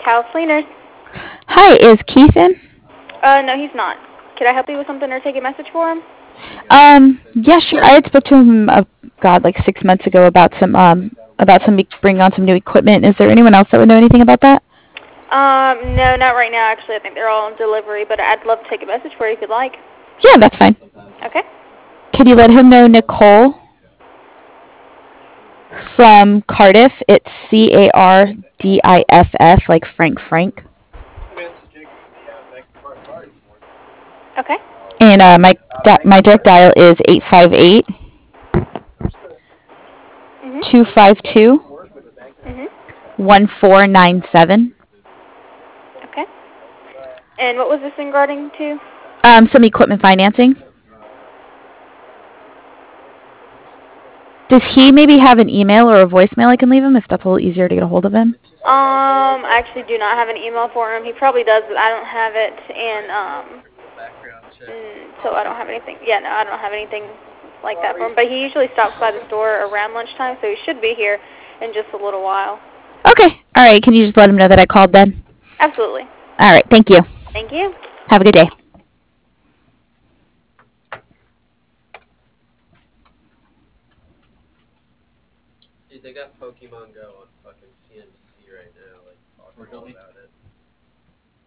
House cleaners. Hi, is Keith in? No, he's not. Could I help you with something or take a message for him? Yeah, sure. I had spoke to him, God, like 6 months ago about some bringing on some new equipment. Is there anyone else that would know anything about that? No, not right now, actually. I think they're all on delivery, but I'd love to take a message for you if you'd like. Yeah, that's fine. Okay. Can you let him know Nicole from Cardiff? It's Cardiff, like Frank. Okay. And my direct dial is 858 Mhm. 252 Mhm. 1497. Okay. And what was this in regarding to? Some equipment financing. Does he maybe have an email or a voicemail I can leave him if that's a little easier to get a hold of him? I actually do not have an email for him. He probably does, but I don't have it, and so I don't have anything. Yeah, no, I don't have anything like that for him. But he usually stops by the store around lunchtime, so he should be here in just a little while. Okay. All right. Can you just let him know that I called then? Absolutely. All right. Thank you. Thank you. Have a good day. Dude, they got Pokemon Go on fucking CNBC right now, like talking all about it.